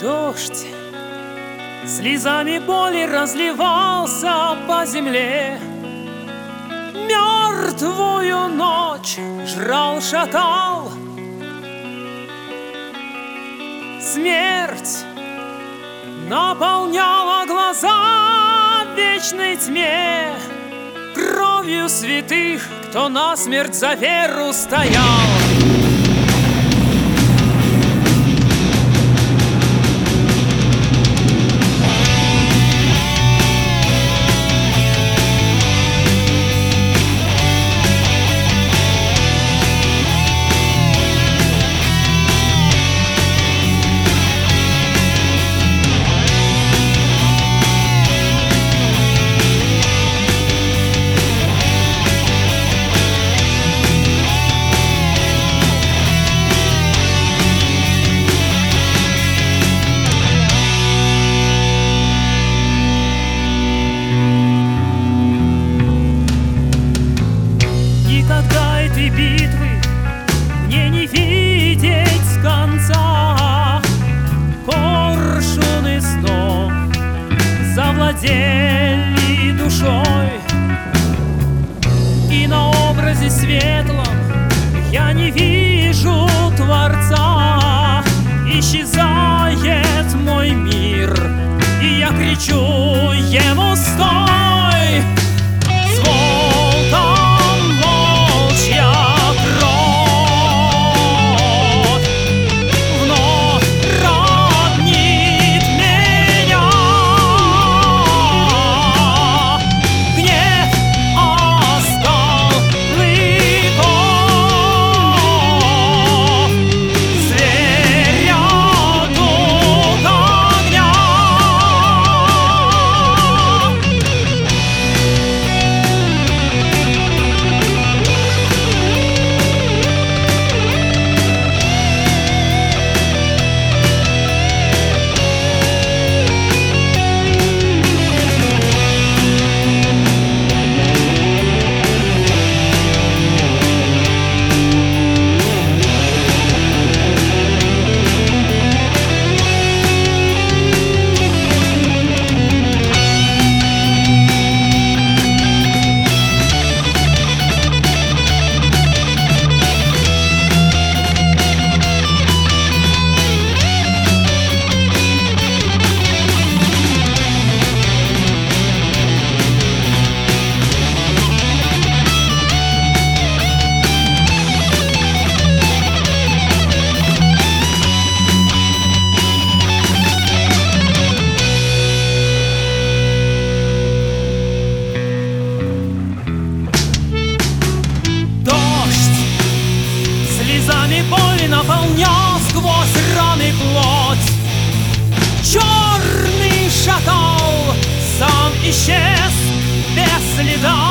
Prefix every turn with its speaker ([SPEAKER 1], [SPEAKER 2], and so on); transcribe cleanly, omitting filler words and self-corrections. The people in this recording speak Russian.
[SPEAKER 1] Дождь слезами боли разливался по земле, мертвую ночь жрал шакал. Смерть наполняла глаза в вечной тьме кровью святых, кто насмерть за веру стоял. Никогда этой битвы мне не видеть с конца. Коршуны снов завладели душой, и на образе светлом я не вижу Творца. Исчезает мой мир, и я кричу ему: стой! С волком волчья кровь вновь роднит меня. Гнев, оскал клыков, зверя дух огня. Слезами боли наполнял сквозь раны плоть. Черный шакал сам исчез без следа.